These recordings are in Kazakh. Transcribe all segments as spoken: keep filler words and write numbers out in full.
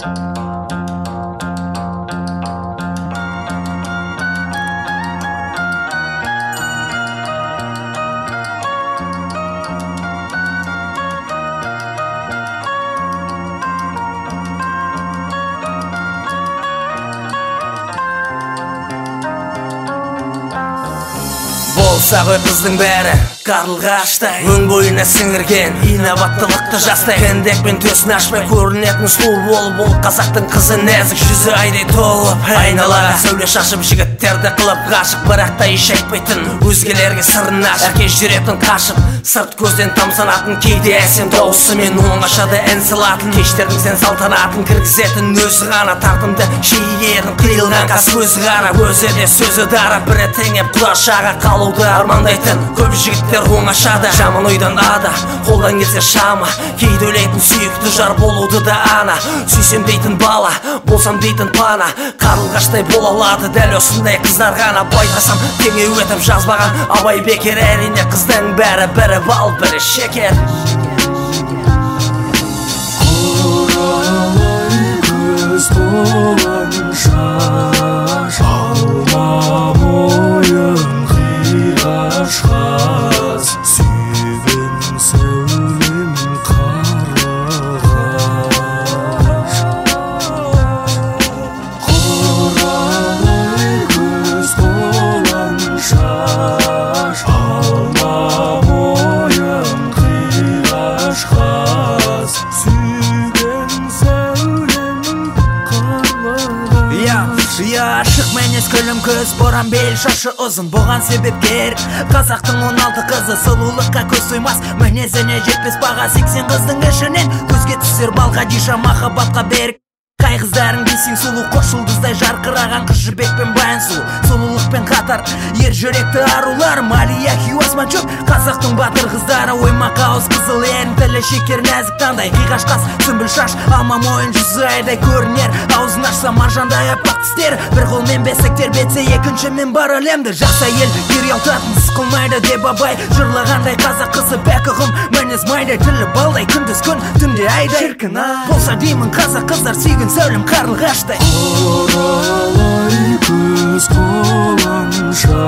Болса ғой қыздың бәрі қарлығаштай, өн бойына сіңірген инабаттылықты жастай, кіндекпен төсін ашпай көрінетін сұлу болып, ол қазақтың қызы нәзік, жүзі айдай толып, айналаға сәуле шашып жігіттерді қылып ғашық, бірақ та еш айтпайтын, өзгелерге сырын ашып, әке жүректен қашып, сырт көзден тамсанатын, кейде әсем дауысымен оңашада ән салатын, кештердің сен салтанатын кіргізетін өзі ғана, тартымды шейгерін қиылған қас көзі ғана, өзі де сөзі дара, бірі теңеп құдашаға қалуды армандайтын көп жігіттер оңашада, жаман ойдан ада, қолдан келсе шама, кейде ойлайтын сүйікті жар болуды да ана, сүйсем дейтін бала, болсам дейтін пана, қарлығаштай бола алады дәл осындай қыздар ғана, байқасам теңеу етіп жазбаған абай бекер, әрине қыздың бәрі бірі бал, бірі шекер. Құралай көз болғанша алма бойын қиғашқаз, сүйген сәулем қарлығаш. Құралай көз болғанша алма бойын қиғашқаз, сүйген сәулем қарлығаш. Ашық мәнес күлім көз, боран бел, шашы ұзын, бұған себепкер қазақтың он алты қызы, сұлулыққа көз тоймас, мінезіне жетпес баға, сексен қыздың ішінен көзге түсер балға диша, махаббатқа берік қай қыздарың дейсің, сұлу қос жұлдыздай жарқыраған қыз жібекпен баян сұлу, сұлулықпен қатар ер жүректі арулар, Малия, Хиуаз, Манчук, қазақтың батыр қыздары, оймақ ауыз қызыл ерін, тілі шекер нәзік таңдай, қиғашқас сүмбіл шаш, алма мойын жүзі айдай көрінер, аузын ашса маржандай аппақ тістер, бір қолмен бесіктер бетсе, екіншімен бар әлемді жақсы әйел ер ұялтатын, сықылмайды деп абай жырлағандай, қазақ қызы бәк ұғым, мінез майдай, тілі балдай, күндіз күн, түнде айдай, шіркін болса деймін қазақ қыздар сүйген сәулем қарлығаштай. Құралай көз болғанша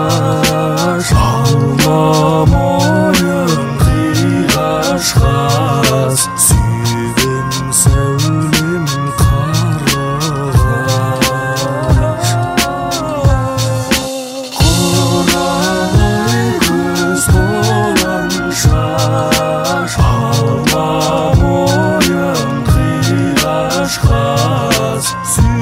алма мойын қиғашқаз, сүйген сәулем қарлығаш. Құралай көз болғанша алма мойын қиғашқаз,